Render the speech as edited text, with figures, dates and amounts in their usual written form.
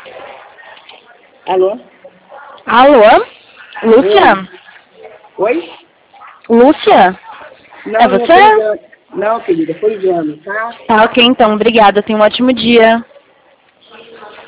Alô? Alô? Lúcia? Oi? Lúcia? Não, É não você? Não, querida, foi Jane, tá? Tá, ok, então. Obrigada. Tenha um ótimo dia.